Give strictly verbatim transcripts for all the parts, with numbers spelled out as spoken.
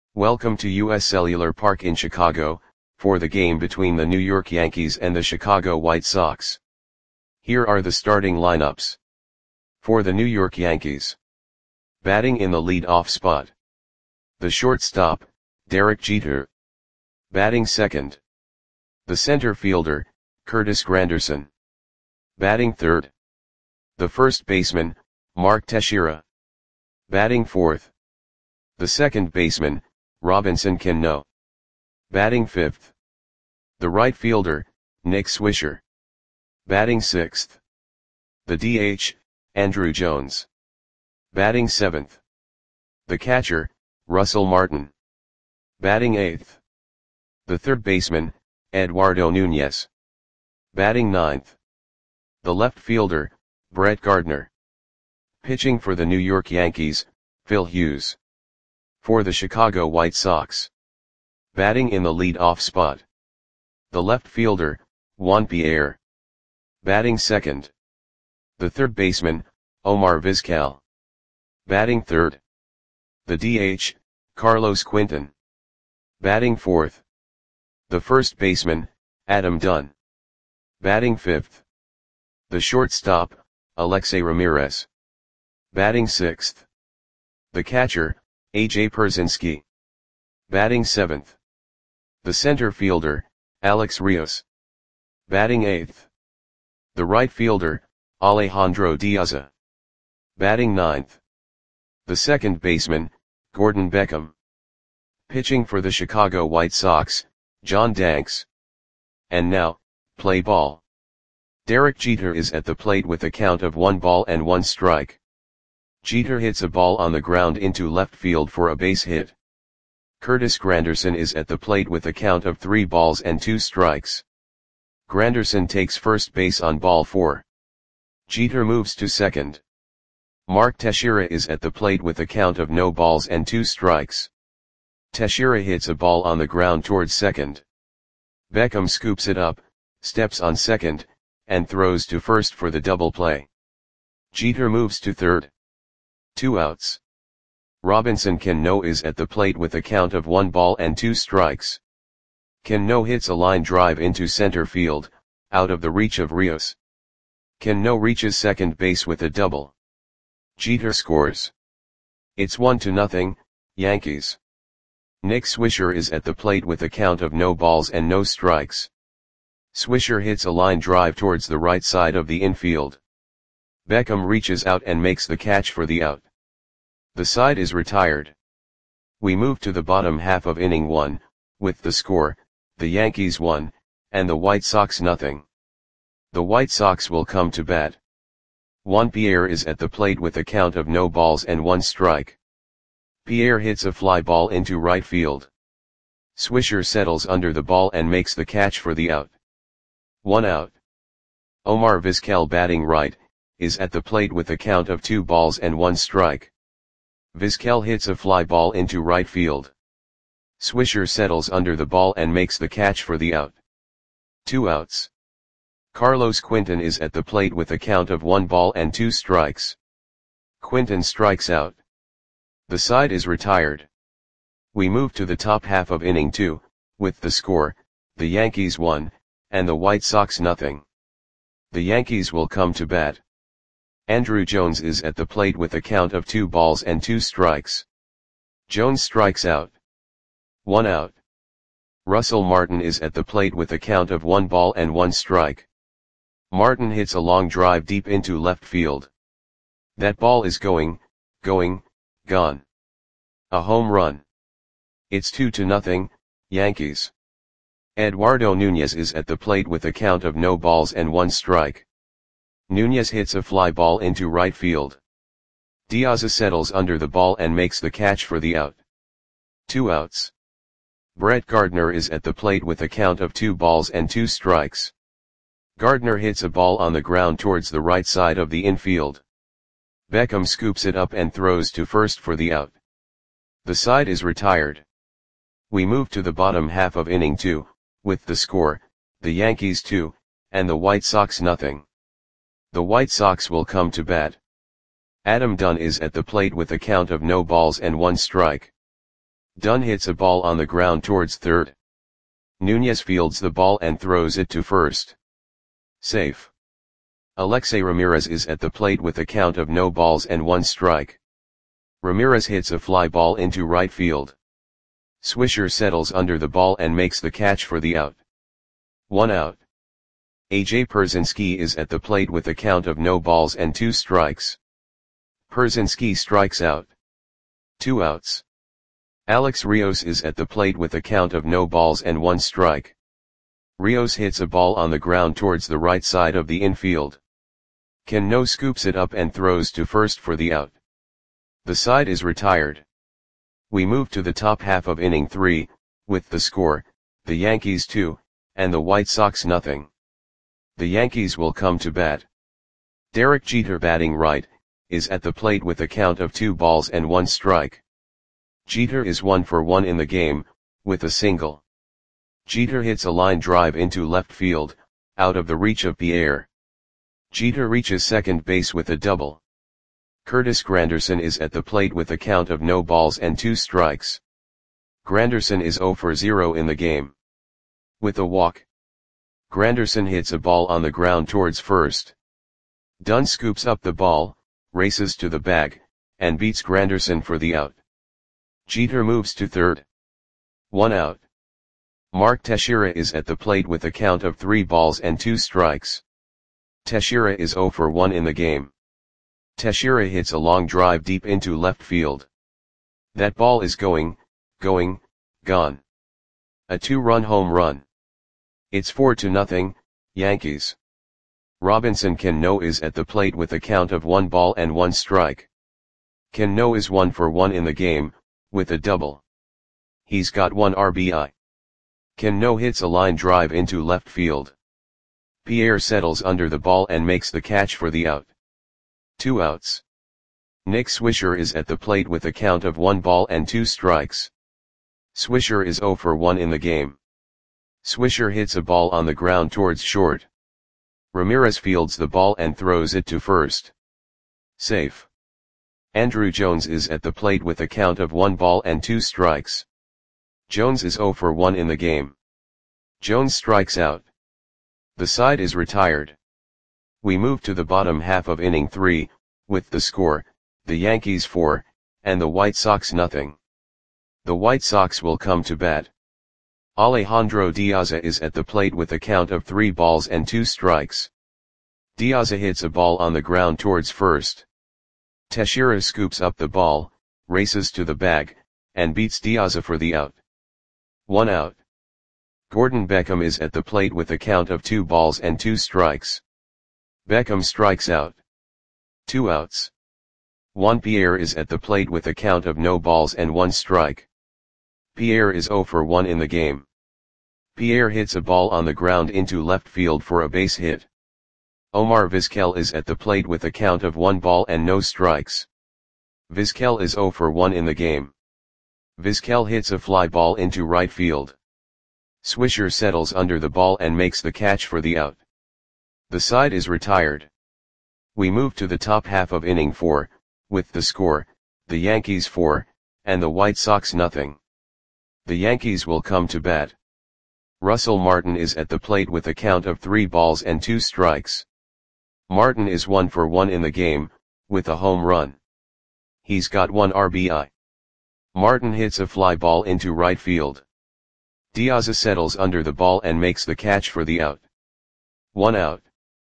Welcome to U S Cellular Park in Chicago, for the game between the New York Yankees and the Chicago White Sox. Here are the starting lineups. For the New York Yankees. Batting in the lead-off spot. The shortstop, Derek Jeter. Batting second. The center fielder, Curtis Granderson. Batting third. The first baseman, Mark Teixeira. Batting fourth. The second baseman, Robinson Cano. Batting fifth. The right fielder, Nick Swisher. Batting sixth. The D H, Andruw Jones. Batting seventh. The catcher, Russell Martin. Batting eighth. The third baseman, Eduardo Nunez. Batting ninth. The left fielder, Brett Gardner. Pitching for the New York Yankees, Phil Hughes. For the Chicago White Sox. Batting in the lead-off spot. The left fielder, Juan Pierre. Batting second. The third baseman, Omar Vizquel. Batting third. The D H, Carlos Quentin. Batting fourth. The first baseman, Adam Dunn. Batting fifth. The shortstop, Alexei Ramirez. Batting sixth. The catcher, A J Pierzynski. Batting seventh. The center fielder, Alex Rios. Batting eighth. The right fielder, Alejandro Diaz. Batting ninth. The second baseman, Gordon Beckham. Pitching for the Chicago White Sox, John Danks. And now, play ball. Derek Jeter is at the plate with a count of one ball and one strike. Jeter hits a ball on the ground into left field for a base hit. Curtis Granderson is at the plate with a count of three balls and two strikes. Granderson takes first base on ball four. Jeter moves to second. Mark Teixeira is at the plate with a count of no balls and two strikes. Teixeira hits a ball on the ground towards second. Beckham scoops it up, steps on second, and throws to first for the double play. Jeter moves to third. Two outs. Robinson Cano is at the plate with a count of one ball and two strikes. Cano hits a line drive into center field, out of the reach of Rios. Cano reaches second base with a double. Jeter scores. It's one to nothing, Yankees. Nick Swisher is at the plate with a count of no balls and no strikes. Swisher hits a line drive towards the right side of the infield. Beckham reaches out and makes the catch for the out. The side is retired. We move to the bottom half of inning one, with the score, the Yankees one, and the White Sox nothing. The White Sox will come to bat. Juan Pierre is at the plate with a count of no balls and one strike. Pierre hits a fly ball into right field. Swisher settles under the ball and makes the catch for the out. One out. Omar Vizquel, batting right, is at the plate with a count of two balls and one strike. Vizquel hits a fly ball into right field. Swisher settles under the ball and makes the catch for the out. Two outs. Carlos Quentin is at the plate with a count of one ball and two strikes. Quentin strikes out. The side is retired. We move to the top half of inning two, with the score, the Yankees one, and the White Sox nothing. The Yankees will come to bat. Andruw Jones is at the plate with a count of two balls and two strikes. Jones strikes out. One out. Russell Martin is at the plate with a count of one ball and one strike. Martin hits a long drive deep into left field. That ball is going, going, gone. A home run. It's two to nothing, Yankees. Eduardo Nunez is at the plate with a count of no balls and one strike. Nunez hits a fly ball into right field. Diaz settles under the ball and makes the catch for the out. Two outs. Brett Gardner is at the plate with a count of two balls and two strikes. Gardner hits a ball on the ground towards the right side of the infield. Beckham scoops it up and throws to first for the out. The side is retired. We move to the bottom half of inning two, with the score, the Yankees two, and the White Sox nothing. The White Sox will come to bat. Adam Dunn is at the plate with a count of no balls and one strike. Dunn hits a ball on the ground towards third. Nunez fields the ball and throws it to first. Safe. Alexei Ramirez is at the plate with a count of no balls and one strike. Ramirez hits a fly ball into right field. Swisher settles under the ball and makes the catch for the out. One out. A J Pierzynski is at the plate with a count of no balls and two strikes. Pierzynski strikes out. Two outs. Alex Rios is at the plate with a count of no balls and one strike. Rios hits a ball on the ground towards the right side of the infield. Cano scoops it up and throws to first for the out. The side is retired. We move to the top half of inning three, with the score, the Yankees two, and the White Sox nothing. The Yankees will come to bat. Derek Jeter, batting right, is at the plate with a count of two balls and one strike. Jeter is one for one in the game, with a single. Jeter hits a line drive into left field, out of the reach of Pierre. Jeter reaches second base with a double. Curtis Granderson is at the plate with a count of no balls and two strikes. Granderson is zero for zero in the game. With a walk. Granderson hits a ball on the ground towards first. Dunn scoops up the ball, races to the bag, and beats Granderson for the out. Jeter moves to third. One out. Mark Teixeira is at the plate with a count of three balls and two strikes. Teixeira is zero for one in the game. Teixeira hits a long drive deep into left field. That ball is going, going, gone. A two-run home run. It's four to nothing, Yankees. Robinson Cano is at the plate with a count of one ball and one strike. Cano is one for one in the game, with a double. He's got one R B I. Cano hits a line drive into left field. Pierre settles under the ball and makes the catch for the out. Two outs. Nick Swisher is at the plate with a count of one ball and two strikes. Swisher is zero for one in the game. Swisher hits a ball on the ground towards short. Ramirez fields the ball and throws it to first. Safe. Andruw Jones is at the plate with a count of one ball and two strikes. Jones is zero for one in the game. Jones strikes out. The side is retired. We move to the bottom half of inning three, with the score, the Yankees four, and the White Sox nothing. The White Sox will come to bat. Alejandro Diaza is at the plate with a count of three balls and two strikes. Diaza hits a ball on the ground towards first. Teixeira scoops up the ball, races to the bag, and beats Diaza for the out. One out. Gordon Beckham is at the plate with a count of two balls and two strikes. Beckham strikes out. Two outs. Juan Pierre is at the plate with a count of no balls and one strike. Pierre is zero for one in the game. Pierre hits a ball on the ground into left field for a base hit. Omar Vizquel is at the plate with a count of one ball and no strikes. Vizquel is zero for one in the game. Vizquel hits a fly ball into right field. Swisher settles under the ball and makes the catch for the out. The side is retired. We move to the top half of inning four, with the score, the Yankees four, and the White Sox nothing. The Yankees will come to bat. Russell Martin is at the plate with a count of three balls and two strikes. Martin is one for one in the game, with a home run. He's got one R B I. Martin hits a fly ball into right field. Diaza settles under the ball and makes the catch for the out. One out.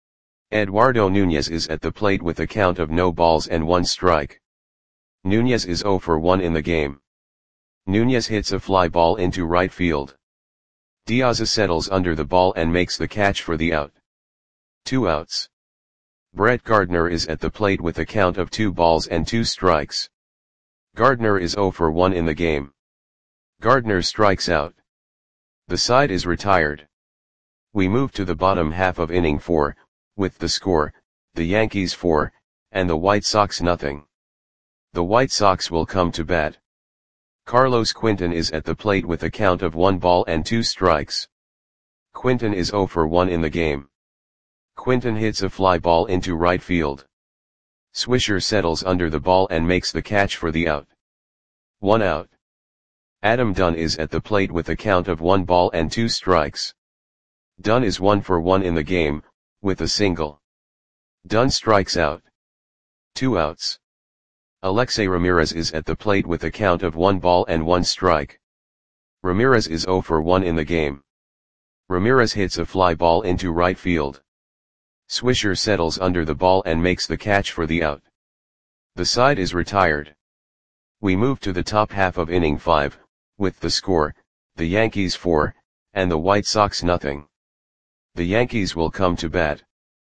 Eduardo Nunez is at the plate with a count of no balls and one strike. Nunez is zero for one in the game. Nunez hits a fly ball into right field. Diaza settles under the ball and makes the catch for the out. Two outs. Brett Gardner is at the plate with a count of two balls and two strikes. Gardner is zero for one in the game. Gardner strikes out. The side is retired. We move to the bottom half of inning four, with the score, the Yankees four, and the White Sox nothing. The White Sox will come to bat. Carlos Quinton is at the plate with a count of one ball and two strikes. Quinton is zero for one in the game. Quinton hits a fly ball into right field. Swisher settles under the ball and makes the catch for the out. One out. Adam Dunn is at the plate with a count of one ball and two strikes. Dunn is one for one in the game, with a single. Dunn strikes out. Two outs. Alexei Ramirez is at the plate with a count of one ball and one strike. Ramirez is zero for one in the game. Ramirez hits a fly ball into right field. Swisher settles under the ball and makes the catch for the out. The side is retired. We move to the top half of inning five, with the score, the Yankees four, and the White Sox nothing. The Yankees will come to bat.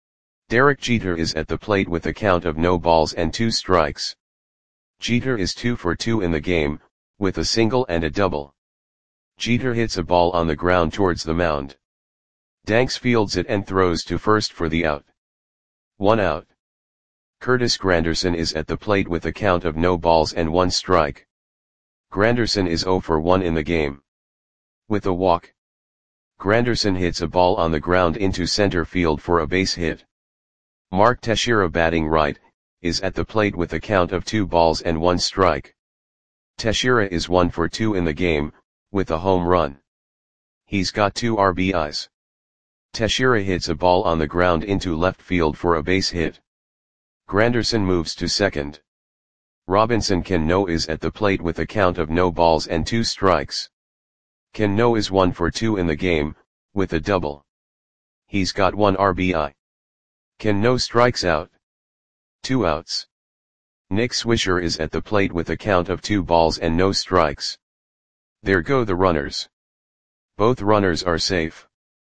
Derek Jeter is at the plate with a count of no balls and two strikes. Jeter is two for two in the game, with a single and a double. Jeter hits a ball on the ground towards the mound. Danks fields it and throws to first for the out. One out. Curtis Granderson is at the plate with a count of no balls and one strike. Granderson is zero for one in the game. With a walk. Granderson hits a ball on the ground into center field for a base hit. Mark Teixeira, batting right, is at the plate with a count of two balls and one strike. Teixeira is one for two in the game, with a home run. He's got two R B Is. Teixeira hits a ball on the ground into left field for a base hit. Granderson moves to second. Robinson Cano is at the plate with a count of no balls and two strikes. Cano is one for two in the game, with a double. He's got one R B I. Cano strikes out. Two outs. Nick Swisher is at the plate with a count of two balls and no strikes. There go the runners. Both runners are safe.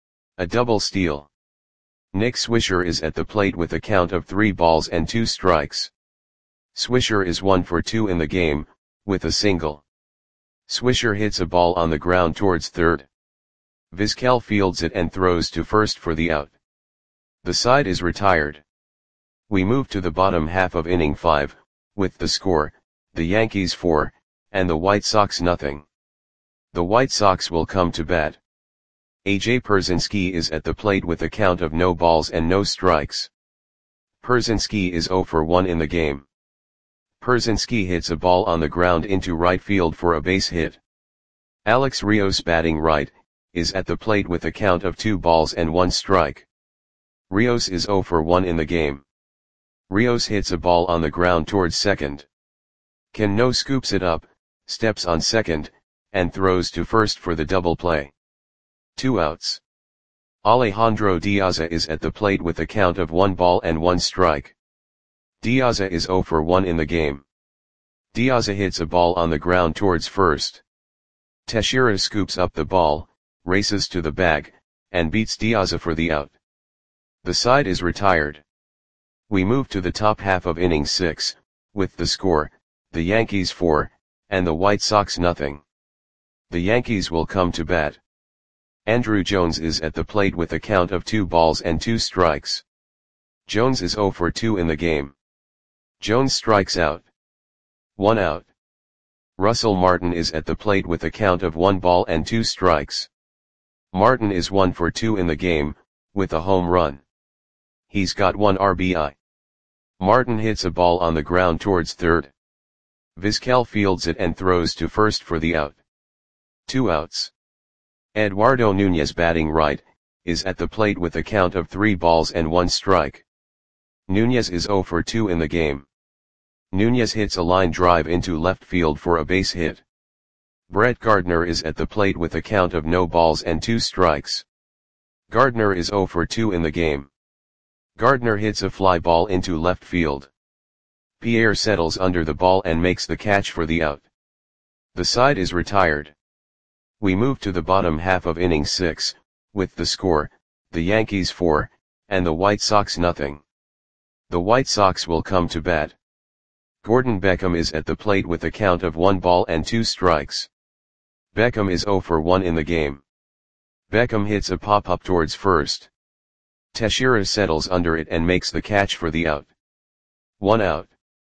A double steal. Nick Swisher is at the plate with a count of three balls and two strikes. Swisher is one for two in the game, with a single. Swisher hits a ball on the ground towards third. Vizquel fields it and throws to first for the out. The side is retired. We move to the bottom half of inning five, with the score, the Yankees four, and the White Sox nothing. The White Sox will come to bat. A J Pierzynski is at the plate with a count of no balls and no strikes. Pierzynski is zero for one in the game. Pierzynski hits a ball on the ground into right field for a base hit. Alex Rios, batting right, is at the plate with a count of two balls and one strike. Rios is zero for one in the game. Rios hits a ball on the ground towards second. Cano scoops it up, steps on second, and throws to first for the double play. Two outs. Alejandro Diaza is at the plate with a count of one ball and one strike. Diaza is zero for one in the game. Diaza hits a ball on the ground towards first. Teixeira scoops up the ball, races to the bag, and beats Diaza for the out. The side is retired. We move to the top half of inning six, with the score, the Yankees four, and the White Sox nothing. The Yankees will come to bat. Andruw Jones is at the plate with a count of two balls and two strikes. Jones is zero for two in the game. Jones strikes out. One out. Russell Martin is at the plate with a count of one ball and two strikes. Martin is one for two in the game, with a home run. He's got one R B I. Martin hits a ball on the ground towards third. Vizquel fields it and throws to first for the out. Two outs. Eduardo Nunez, batting right, is at the plate with a count of three balls and one strike. Nunez is zero for two in the game. Nunez hits a line drive into left field for a base hit. Brett Gardner is at the plate with a count of no balls and two strikes. Gardner is zero for two in the game. Gardner hits a fly ball into left field. Pierre settles under the ball and makes the catch for the out. The side is retired. We move to the bottom half of inning six, with the score, the Yankees four, and the White Sox nothing. The White Sox will come to bat. Gordon Beckham is at the plate with a count of one ball and two strikes. Beckham is zero for one in the game. Beckham hits a pop-up towards first. Teixeira settles under it and makes the catch for the out. One out.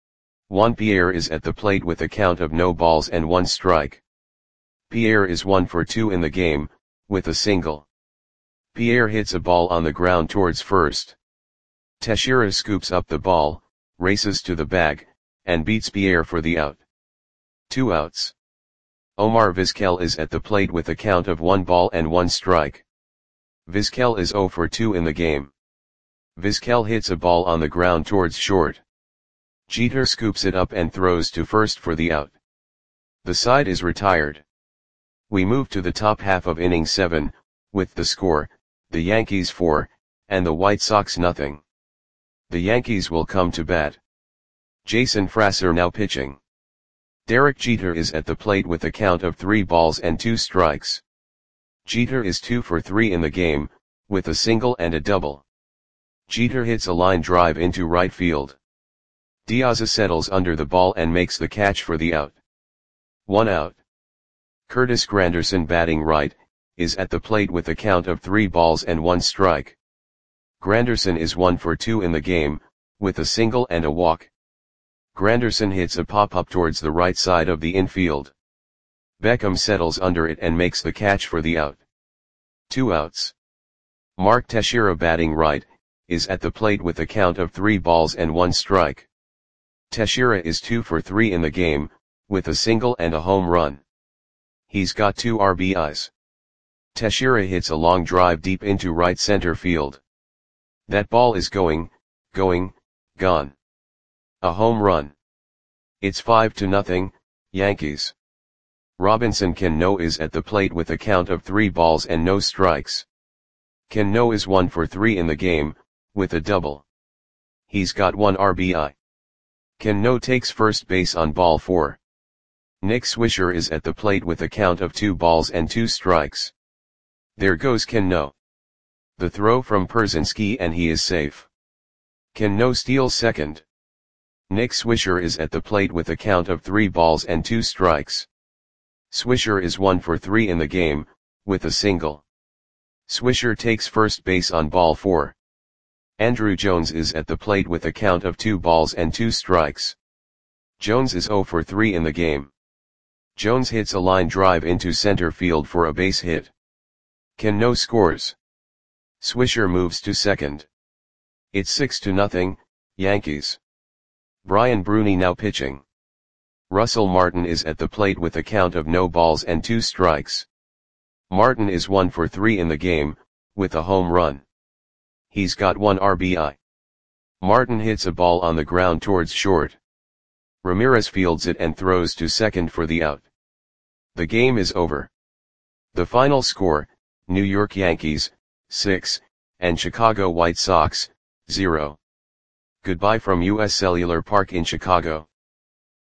Juan Pierre is at the plate with a count of no balls and one strike. Pierre is one for two in the game, with a single. Pierre hits a ball on the ground towards first. Teixeira scoops up the ball, races to the bag, and beats Pierre for the out. Two outs. Omar Vizquel is at the plate with a count of one ball and one strike. Vizquel is zero for two in the game. Vizquel hits a ball on the ground towards short. Jeter scoops it up and throws to first for the out. The side is retired. We move to the top half of inning seven, with the score, the Yankees four, and the White Sox nothing. The Yankees will come to bat. Jason Frasser now pitching. Derek Jeter is at the plate with a count of three balls and two strikes. Jeter is two for three in the game, with a single and a double. Jeter hits a line drive into right field. Diaz settles under the ball and makes the catch for the out. One out. Curtis Granderson, batting right, is at the plate with a count of three balls and one strike. Granderson is one for two in the game, with a single and a walk. Granderson hits a pop-up towards the right side of the infield. Beckham settles under it and makes the catch for the out. Two outs. Mark Teixeira, batting right, is at the plate with a count of three balls and one strike. Teixeira is two for three in the game, with a single and a home run. He's got two R B Is. Teixeira hits a long drive deep into right center field. That ball is going, going, gone. A home run. It's five to nothing, Yankees. Robinson Cano is at the plate with a count of three balls and no strikes. Cano is one for three in the game, with a double. He's got one R B I. Cano takes first base on ball four. Nick Swisher is at the plate with a count of two balls and two strikes. There goes Cano. The throw from Pierzynski and he is safe. Cano steals second. Nick Swisher is at the plate with a count of three balls and two strikes. Swisher is one for three in the game, with a single. Swisher takes first base on ball four. Andruw Jones is at the plate with a count of two balls and two strikes. Jones is zero for three in the game. Jones hits a line drive into center field for a base hit. Cano scores. Swisher moves to second. It's six to nothing, Yankees. Brian Bruni now pitching. Russell Martin is at the plate with a count of no balls and two strikes. Martin is one for three in the game, with a home run. He's got one R B I. Martin hits a ball on the ground towards short. Ramirez fields it and throws to second for the out. The game is over. The final score, New York Yankees, six, and Chicago White Sox, zero. Goodbye from U S Cellular Park in Chicago.